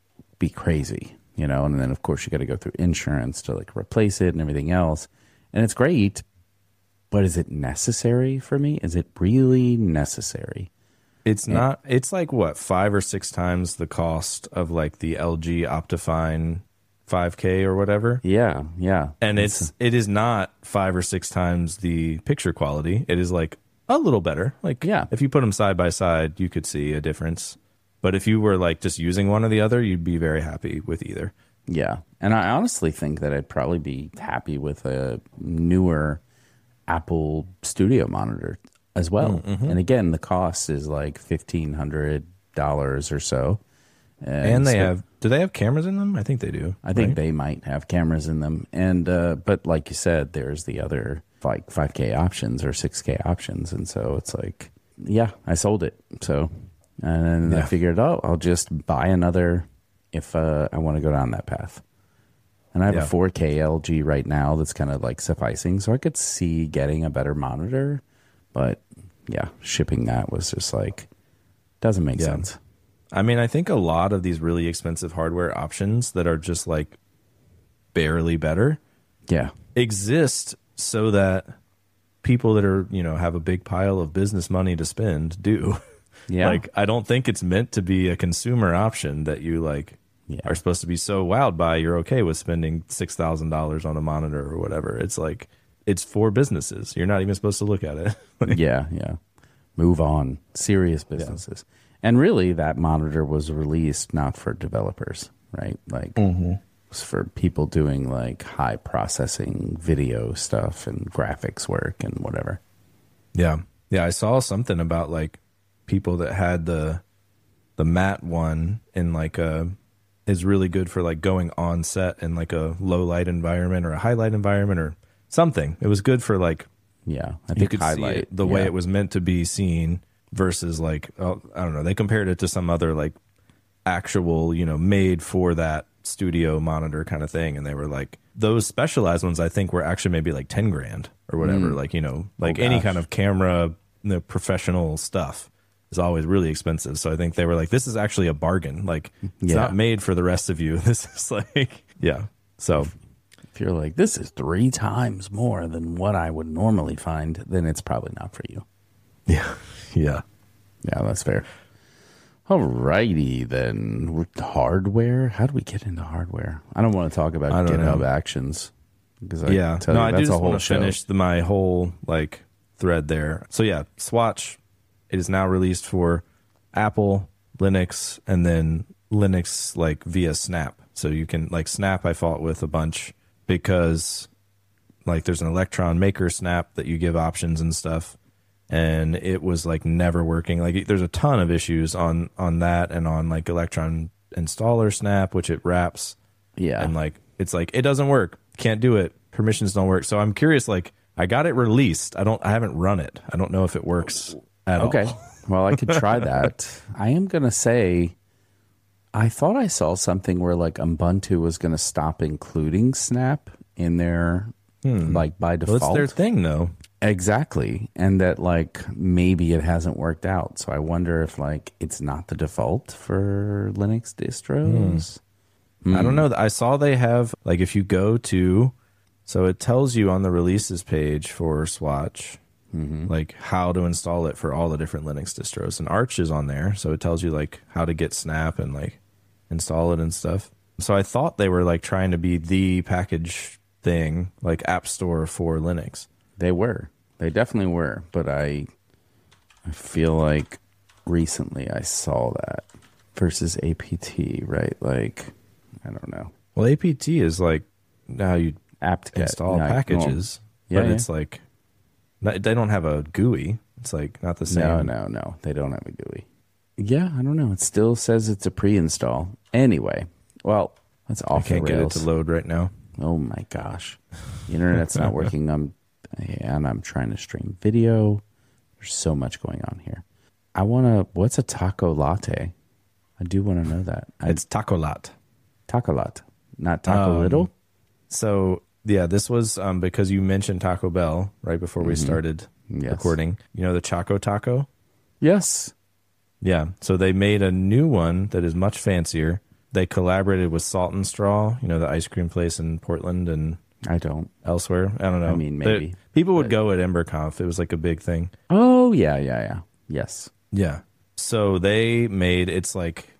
be crazy, you know? And then of course you got to go through insurance to like replace it and everything else. And it's great, but is it necessary for me? Is it really necessary? it's not, it's like what, five or six times the cost of like the L G Optifine five K or whatever. Yeah, yeah. And it's, it is not five or six times the picture quality. It is like a little better. Like, Yeah. if you put them side by side, you could see a difference. But if you were like just using one or the other, you'd be very happy with either. Yeah. And I honestly think that I'd probably be happy with a newer Apple Studio monitor as well. And again, the cost is like fifteen hundred dollars or so. And they so have, do they have cameras in them? I think they do. I think right? they might have cameras in them. And, uh, but like you said, there's the other like five K options or six K options. And so it's like, yeah, I sold it. So, and then I Yeah. figured, oh, I'll just buy another if uh, I want to go down that path. And I have Yeah. a four K L G right now that's kind of like sufficing. So I could see getting a better monitor. But yeah, shipping that was just like, doesn't make Yeah. sense. I mean, I think a lot of these really expensive hardware options that are just like barely better Yeah. exist so that people that are, you know, have a big pile of business money to spend do. Yeah. Like, I don't think it's meant to be a consumer option that you like Yeah. are supposed to be so wowed by. You're okay with spending six thousand dollars on a monitor or whatever. It's like, it's for businesses. You're not even supposed to look at it. yeah, yeah. Move on. Serious businesses. And really, that monitor was released not for developers, right? Like, Mm-hmm. it was for people doing like high processing video stuff and graphics work and whatever. Yeah. Yeah. I saw something about like people that had the the matte one in like a is really good for like going on set in like a low light environment or a high light environment or something. It was good for like Yeah, I you think could highlight see it the way yeah. it was meant to be seen versus like oh, I don't know. They compared it to some other like actual, you know, made for that studio monitor kind of thing, and they were like those specialized ones. I think were actually maybe like ten grand or whatever. Mm. Like you know, like Oh, any gosh. kind of camera, you know, professional stuff is always really expensive. So I think they were like, this is actually a bargain. Like it's Yeah. not made for the rest of you. This is like yeah. So If you're like, this is three times more than what I would normally find, then it's probably not for you. yeah, yeah. Yeah, that's fair. Alrighty then. Hardware? How do we get into hardware? I don't want to talk about I don't GitHub know. Actions. Because I yeah, tell no, you, I do that's just a whole want to show. finish the, my whole like thread there. So yeah, Swatch, it is now released for Apple, Linux, and then Linux like via Snap. So you can like Snap. I fought with a bunch because like there's an Electron Maker Snap that you give options and stuff, and it was like never working. Like there's a ton of issues on on that and on like Electron Installer Snap, which it wraps. Yeah. And like it's like it doesn't work. Can't do it. Permissions don't work. So I'm curious, like I got it released. I don't I haven't run it. I don't know if it works at Okay. all. Well, I could try that. I am going to say, I thought I saw something where like Ubuntu was going to stop including Snap in their, like by Well, default. it's their thing though. Exactly. And that like maybe it hasn't worked out. So I wonder if like it's not the default for Linux distros. I don't know. I saw they have like if you go to so it tells you on the releases page for Swatch like how to install it for all the different Linux distros, and Arch is on there, so it tells you like how to get Snap and like install it and stuff. So I thought they were like trying to be the package thing, like App Store for Linux. They were. They definitely were. But I I feel like recently I saw that versus A P T, right? Like, I don't know. Well, A P T is like how you Apt-Get. install Yeah, packages, well, but yeah, it's like not- they don't have a G U I. It's like not the same. No, no, no. They don't have a G U I. Yeah, I don't know. It still says it's a pre-install. Anyway, well, that's I off can't the get it rails. to load right now. Oh my gosh. The internet's not working. I'm, and I'm trying to stream video. There's so much going on here. I want to, what's a taco latte? I do want to know that. I, It's Tacolat. taco latte, not taco Um, little. So yeah, this was um, because you mentioned Taco Bell right before we started Yes. recording. You know the Choco Taco? Yes. Yeah. So they made a new one that is much fancier. They collaborated with Salt and Straw, you know, the ice cream place in Portland and I don't. elsewhere. I don't know. I mean, They- maybe, people would go at EmberConf. It was like a big thing. Oh, yeah, yeah, yeah. Yes. Yeah. So they made it's like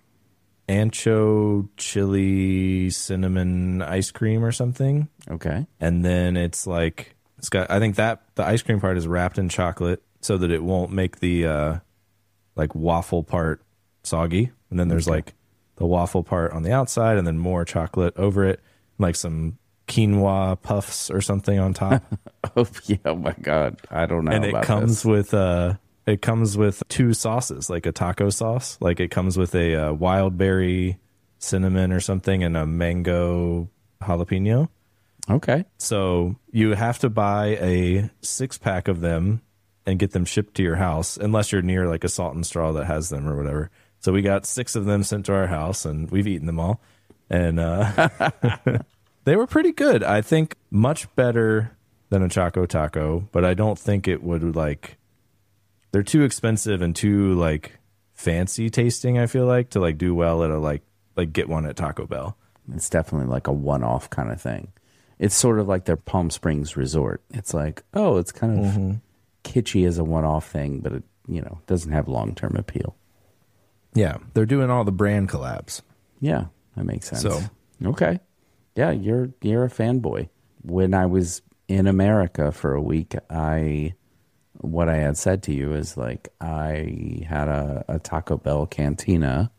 ancho chili cinnamon ice cream or something. Okay. And then it's like it's got I think that the ice cream part is wrapped in chocolate so that it won't make the uh like waffle part soggy. And then there's like the waffle part on the outside and then more chocolate over it, like some quinoa puffs or something on top. Oh, yeah. Oh, my God. I don't know and it about comes this. with uh it comes with two sauces, like a taco sauce. Like it comes with a uh, wild berry cinnamon or something and a mango jalapeno. Okay. So you have to buy a six pack of them and get them shipped to your house, unless you're near like a Salt and Straw that has them or whatever. So we got six of them sent to our house, and we've eaten them all, and uh, they were pretty good. I think much better than a Choco Taco, but I don't think it would like. They're too expensive and too like fancy tasting. I feel like to like do well at a like like get one at Taco Bell. It's definitely like a one-off kind of thing. it's sort of like their Palm Springs resort. It's like, oh, it's kind of mm-hmm. kitschy as a one-off thing, but it, you know, doesn't have long-term appeal. Yeah, they're doing all the brand collabs. Yeah, that makes sense. So, okay. Yeah, you're you're a fanboy. When I was in America for a week, I what I had said to you is like I had a, a Taco Bell cantina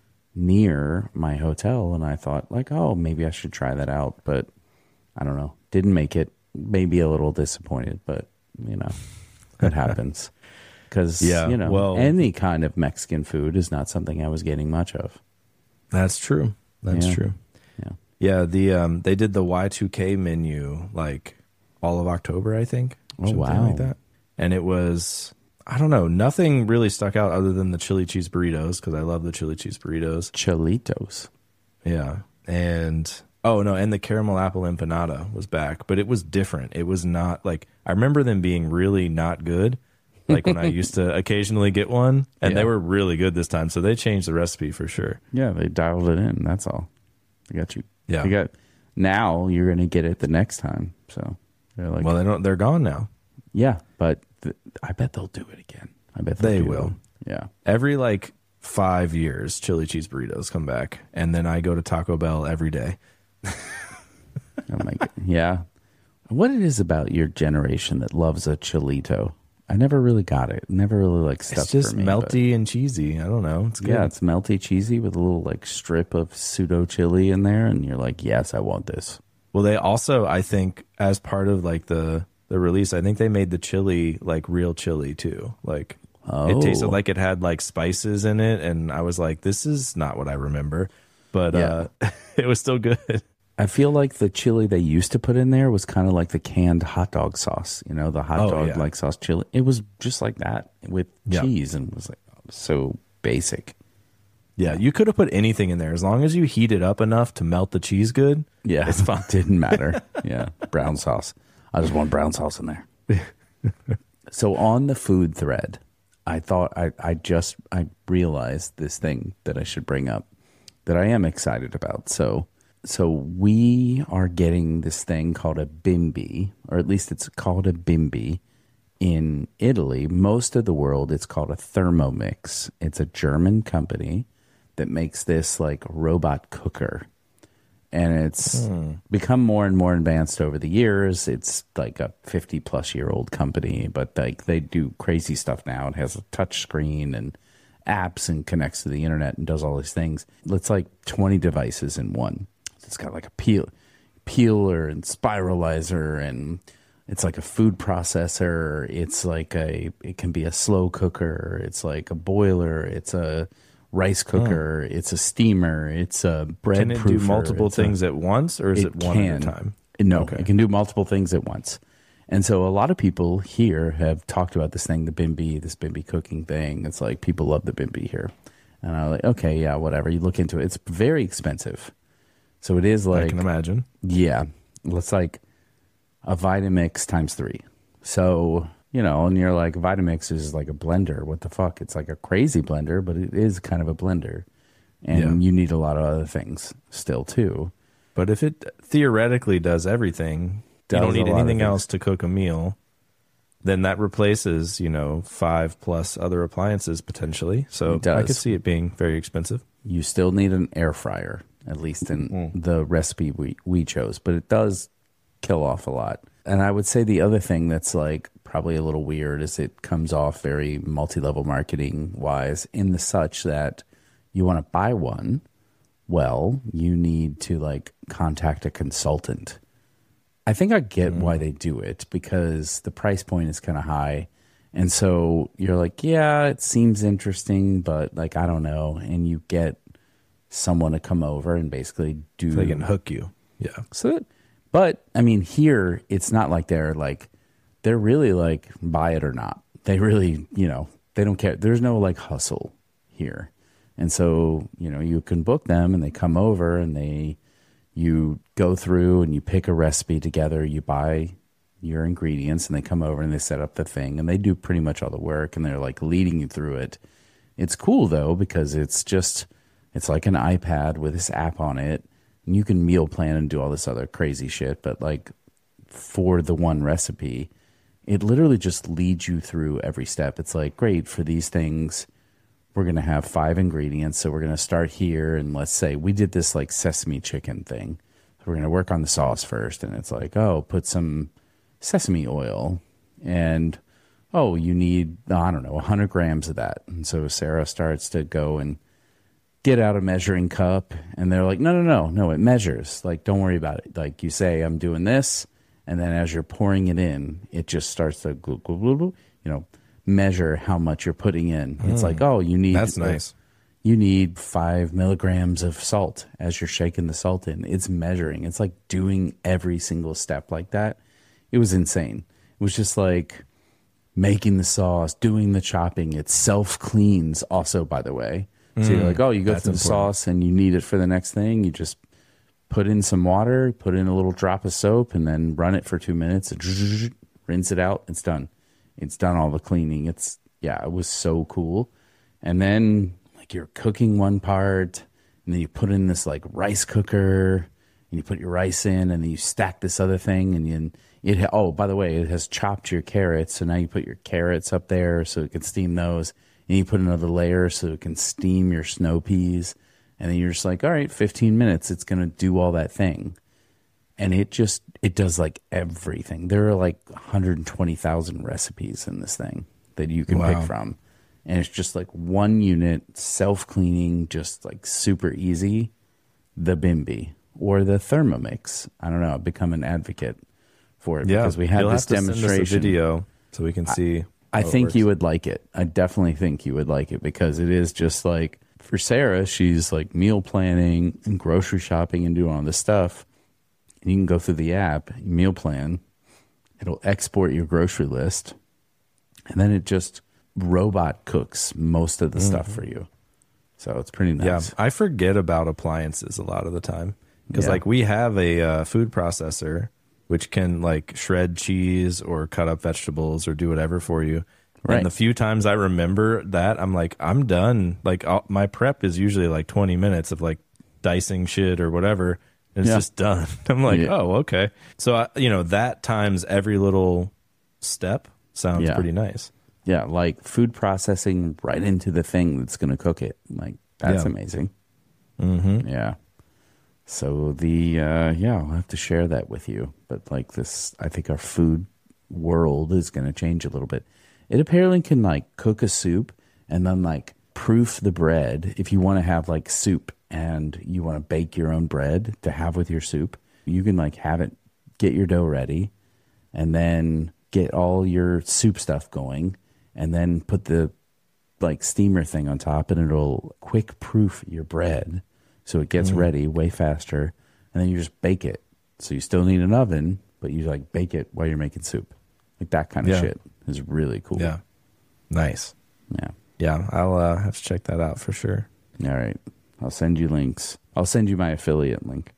near my hotel, and I thought like, oh, maybe I should try that out, but I don't know. Didn't make it. Maybe a little disappointed, but you know, it happens. Because, yeah, you know, well, any kind of Mexican food is not something I was getting much of. That's true. That's yeah. true. Yeah. Yeah, the um, they did the Y two K menu like all of October, I think. Oh, wow. Like that. And it was, I don't know, nothing really stuck out other than the chili cheese burritos, because I love the chili cheese burritos. Chilitos. Yeah. And, oh, no, and the caramel apple empanada was back, but it was different. It was not like, I remember them being really not good. Like when I used to occasionally get one, and yeah. they were really good this time. So they changed the recipe for sure. Yeah, they dialed it in. That's all. They got you. Yeah. They got, now you're going to get it the next time. So they're like, well, they don't. They're gone now. Yeah, but th- I bet they'll do it again. I bet they do will. It. Yeah. Every like five years, chili cheese burritos come back, and then I go to Taco Bell every day. Oh my God. Yeah. What it is about your generation that loves a chilito? I never really got it. Never really like stuff. It's just for me, melty and cheesy. I don't know. It's good. Yeah, it's melty, cheesy with a little like strip of pseudo chili in there, and you're like, yes, I want this. Well, they also, I think, as part of like the the release, I think they made the chili like real chili too. Like oh. it tasted like it had like spices in it, and I was like, this is not what I remember, but yeah. uh, it was still good. I feel like the chili they used to put in there was kind of like the canned hot dog sauce, you know, the hot oh, dog yeah. like sauce chili. It was just like that with yeah. cheese, and it was like so basic. Yeah, you could have put anything in there as long as you heat it up enough to melt the cheese good. Yeah, it's fine. Didn't matter. Yeah, brown sauce. I just want brown sauce in there. So on the food thread, I thought I, I just I realized this thing that I should bring up that I am excited about. So. So we are getting this thing called a bimby, or at least it's called a bimby in Italy. Most of the world, it's called a Thermomix. It's a German company that makes this like robot cooker. And it's hmm. become more and more advanced over the years. It's like a fifty plus year old company, but like they do crazy stuff now. It has a touch screen and apps and connects to the internet and does all these things. It's like twenty devices in one. It's got like a peel, peeler and spiralizer, and it's like a food processor. It's like a, it can be a slow cooker. It's like a boiler. It's a rice cooker. Oh. It's a steamer. It's a bread Can it proofer. do multiple it's things a, at once, or is it, it one can. at a time? No, okay. It can do multiple things at once. And so a lot of people here have talked about this thing, the bimby, this bimby cooking thing. It's like people love the bimby here. And I'm like, okay, yeah, whatever. You look into it. It's very expensive. So it is like, I can imagine. Yeah. It's like a Vitamix times three. So, you know, and you're like, Vitamix is like a blender. What the fuck? It's like a crazy blender, but it is kind of a blender. And yeah. you need a lot of other things still too. But if it theoretically does everything, does you don't need anything else to cook a meal, then that replaces, you know, five plus other appliances potentially. So I could see it being very expensive. You still need an air fryer. At least in mm. the recipe we, we chose. But it does kill off a lot. And I would say the other thing that's like probably a little weird is it comes off very multi-level marketing wise in the such that you want to buy one, well, you need to like contact a consultant. I think I get mm. why they do it, because the price point is kind of high. And so you're like, yeah, it seems interesting, but like, I don't know. And you get someone to come over and basically do. So they can hook you. Yeah. So, but I mean, here it's not like they're like, they're really like buy it or not. They really, you know, they don't care. There's no like hustle here. And so, you know, you can book them and they come over and they, you go through and you pick a recipe together, you buy your ingredients and they come over and they set up the thing and they do pretty much all the work and they're like leading you through it. It's cool though, because it's just, it's like an iPad with this app on it, And you can meal plan and do all this other crazy shit, but like for the one recipe, it literally just leads you through every step. It's like, great, for these things, we're going to have five ingredients. So we're going to start here. And let's say we did this like sesame chicken thing. So we're going to work on the sauce first. And it's like, oh, put some sesame oil. And, oh, you need, I don't know, one hundred grams of that. And so Sarah starts to go and get out a measuring cup. And they're like, no, no, no, no, it measures. Like, don't worry about it. Like, you say, I'm doing this. And then as you're pouring it in, it just starts to, glue, glue, glue, glue, you know, measure how much you're putting in. Mm. It's like, oh, you need that's nice. You need five milligrams of salt as you're shaking the salt in. It's measuring. It's like doing every single step like that. It was insane. It was just like making the sauce, doing the chopping. It self cleans also, by the way. Mm. So you're like, oh, you go through the sauce and you need it for the next thing. You just put in some water, put in a little drop of soap, and then run it for two minutes. And rinse it out. It's done. It's done all the cleaning. It's, yeah, it was so cool. And then, like, you're cooking one part, and then you put in this, like, rice cooker, and you put your rice in, and then you stack this other thing, and you, it, oh, by the way, it has chopped your carrots, so now you put your carrots up there so it can steam those, and you put another layer so it can steam your snow peas. And then you're just like, all right, fifteen minutes, it's going to do all that thing. And it just, it does like everything. There are like one hundred twenty thousand recipes in this thing that you can wow. pick from. And it's just like one unit, self-cleaning, just like super easy. The Bimby or the Thermomix. I don't know. I've become an advocate for it yeah, because we had you'll this have to demonstration. Send us a video so we can see. I, I think you would like it. I definitely think you would like it because it is just like, for Sarah, she's like meal planning and grocery shopping and doing all this stuff. And you can go through the app, meal plan. It'll export your grocery list. And then it just robot cooks most of the mm-hmm. stuff for you. So it's pretty nice. Yeah, I forget about appliances a lot of the time. Because yeah. like we have a uh, food processor which can like shred cheese or cut up vegetables or do whatever for you. Right. And the few times I remember that, I'm like, I'm done. Like I'll, my prep is usually like twenty minutes of like dicing shit or whatever. And it's yeah. just done. I'm like, yeah. oh, okay. So, I, you know, that times every little step sounds yeah. pretty nice. Yeah. Like food processing right into the thing that's going to cook it. Like that's yeah. amazing. Mm-hmm. Yeah. So the, uh, yeah, I'll have to share that with you. But like this, I think our food world is going to change a little bit. It apparently can like cook a soup and then like proof the bread. If you want to have like soup and you want to bake your own bread to have with your soup, you can like have it, get your dough ready and then get all your soup stuff going and then put the like steamer thing on top and it'll quick proof your bread. So it gets mm. ready way faster and then you just bake it. So you still need an oven, but you like bake it while you're making soup. Like that kind of yeah. shit is really cool. Yeah. Nice. Yeah. Yeah. I'll uh, have to check that out for sure. All right. I'll send you links. I'll send you my affiliate link.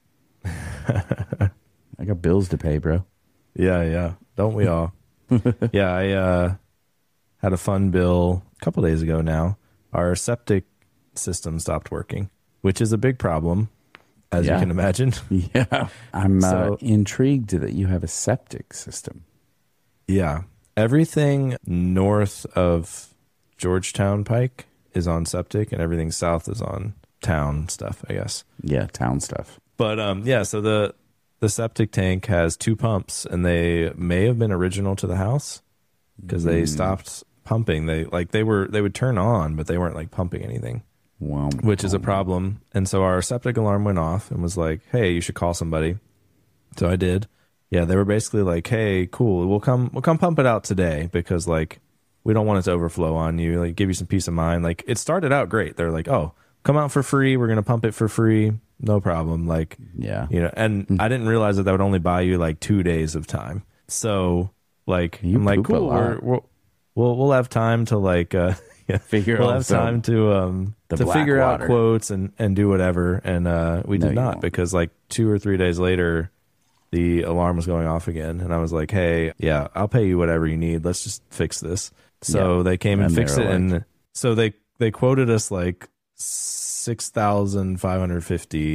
I got bills to pay, bro. Yeah. Yeah. Don't we all? yeah. I uh, had a fun bill a couple days ago now. Our septic system stopped working, which is a big problem, as yeah. you can imagine. Yeah. I'm so, uh, intrigued that you have a septic system. Yeah. Everything north of Georgetown Pike is on septic and everything south is on town stuff, I guess. Yeah, town stuff. But um yeah, so the the septic tank has two pumps and they may have been original to the house because mm. they stopped pumping. They like they were they would turn on, but they weren't like pumping anything. Wow. Which is a problem. And so our septic alarm went off and was like, "Hey, you should call somebody." So I did. Yeah, they were basically like, "Hey, cool, we'll come we'll come pump it out today because like we don't want it to overflow on you, like give you some peace of mind." Like it started out great. They're like, "Oh, come out for free. We're going to pump it for free. No problem." Like, yeah. You know, and I didn't realize that that would only buy you like two days of time. So like you I'm like, "Cool, we're, we're, we'll we'll have time to like uh yeah, figure we'll out have time to um to figure water. out quotes and and do whatever." And uh we did no, not because like two or three days later the alarm was going off again and I was like, "Hey, yeah, I'll pay you whatever you need. Let's just fix this." So yeah. they came and, and fixed it like, and so they they quoted us like six thousand five hundred fifty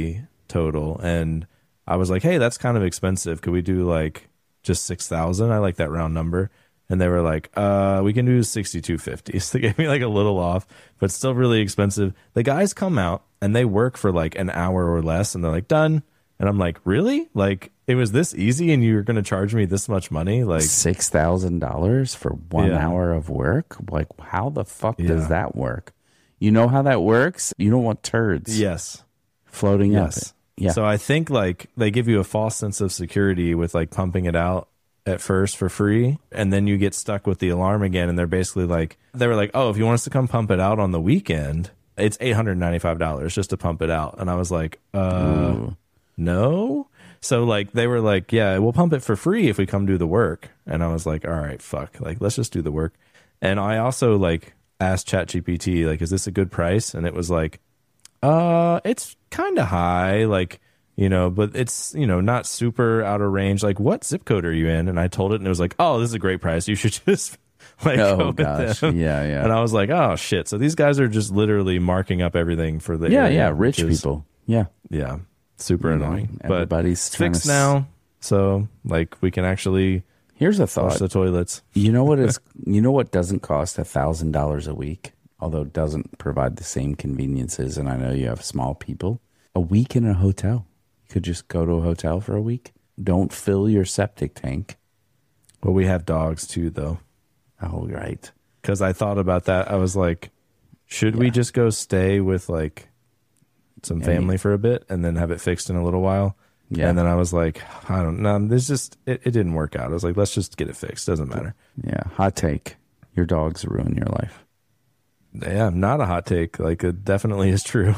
total. And I was like, hey, that's kind of expensive. Could we do like just six thousand? I like that round number. And they were like, uh, we can do sixty-two fifty. So they gave me like a little off, but still really expensive. The guys come out and they work for like an hour or less and they're like, done. And I'm like, really? Like it was this easy and you're going to charge me this much money? Like six thousand dollars for one Yeah. hour of work? Like how the fuck Yeah. does that work? You know how that works? You don't want turds yes. floating Yes. up. Yeah. So I think like they give you a false sense of security with like pumping it out at first for free, and then you get stuck with the alarm again. And they're basically like, they were like, oh, if you want us to come pump it out on the weekend, it's eight hundred ninety-five dollars just to pump it out. And I was like, uh, Ooh. no. So like they were like, yeah, we'll pump it for free if we come do the work. And I was like, all right, fuck, like let's just do the work. And I also like asked ChatGPT, like, is this a good price? And it was like, uh, it's kind of high, like, you know, but it's, you know, not super out of range. Like, what zip code are you in? And I told it, and it was like, oh, this is a great price. You should just like go Oh with gosh. them. Yeah, yeah. And I was like, oh shit. So these guys are just literally marking up everything for the yeah, area, yeah, rich which is- people. Yeah. Yeah, super You know, annoying. But everybody's it's trying to fixed s- now, so like we can actually Here's a flush thought. the toilets. You know what is you know what doesn't cost a thousand dollars a week, although it doesn't provide the same conveniences, and I know you have small people. A week in a hotel. You could just go to a hotel for a week. Don't fill your septic tank. Well, we have dogs too, though. Oh, right. Because I thought about that. I was like, should we Yeah. just go stay with like some Yeah, family for a bit and then have it fixed in a little while? Yeah. And then I was like, I don't know. This just it, it didn't work out. I was like, let's just get it fixed. Doesn't matter. Yeah. Hot take. Your dogs ruin your life. Yeah, not a hot take. Like it definitely is true.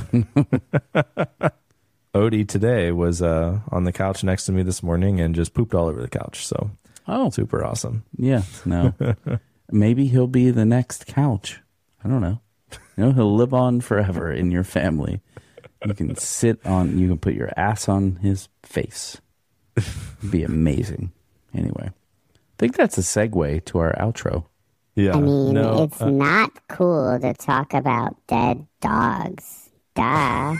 Odie today was uh, on the couch next to me this morning and just pooped all over the couch. So Oh, super awesome. yeah. No. Maybe he'll be the next couch. I don't know. You know, he'll live on forever in your family. You can sit on, you can put your ass on his face. It'd be amazing. Anyway, I think that's a segue to our outro. Yeah. I mean, no, it's uh, not cool to talk about dead dogs. Duh.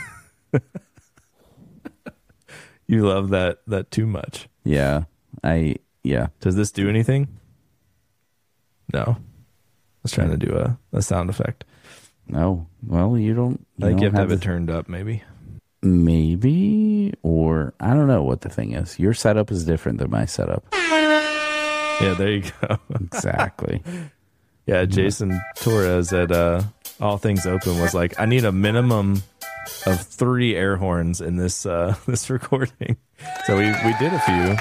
you love that that too much. Yeah. I, yeah. Does this do anything? No. I was trying to do a, a sound effect. No. Well, you don't, you I think you don't have to have the- it turned up, maybe. Maybe, or I don't know what the thing is. Your setup is different than my setup. Yeah, there you go. Exactly. Yeah, Jason Torres at uh, All Things Open was like, I need a minimum of three air horns in this uh, this recording. So we, we did a few.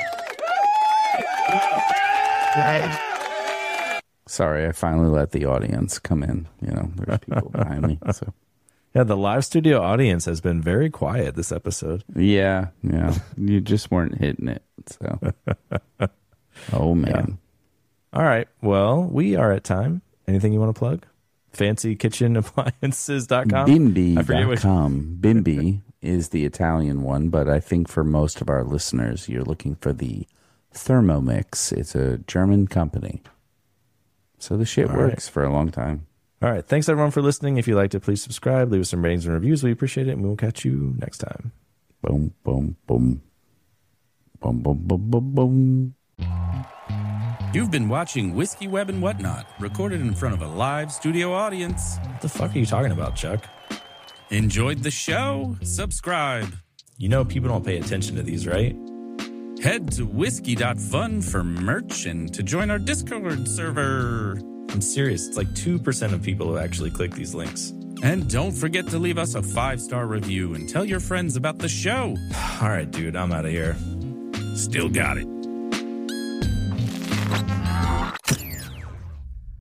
Sorry, I finally let the audience come in. You know, there's people behind me. So Yeah, the live studio audience has been very quiet this episode. yeah, yeah, you just weren't hitting it. So, oh man, All right. Well, we are at time. Anything you want to plug? fancy kitchen appliances dot com? Bimbi I forget dot which. com. Bimbi is the Italian one, but I think for most of our listeners, you're looking for the Thermomix. It's a German company. So the shit All works for a long time. All right. Thanks, everyone, for listening. If you liked it, please subscribe, leave us some ratings and reviews. We appreciate it, and we will catch you next time. Boom, boom, boom. Boom, boom, boom, boom, boom. You've been watching Whiskey Web and Whatnot, recorded in front of a live studio audience. What the fuck are you talking about, Chuck? Enjoyed the show? Subscribe. You know people don't pay attention to these, right? Head to whiskey dot fun for merch and to join our Discord server. I'm serious. It's like two percent of people who actually click these links. And don't forget to leave us a five-star review and tell your friends about the show. All right, dude. I'm out of here. Still got it.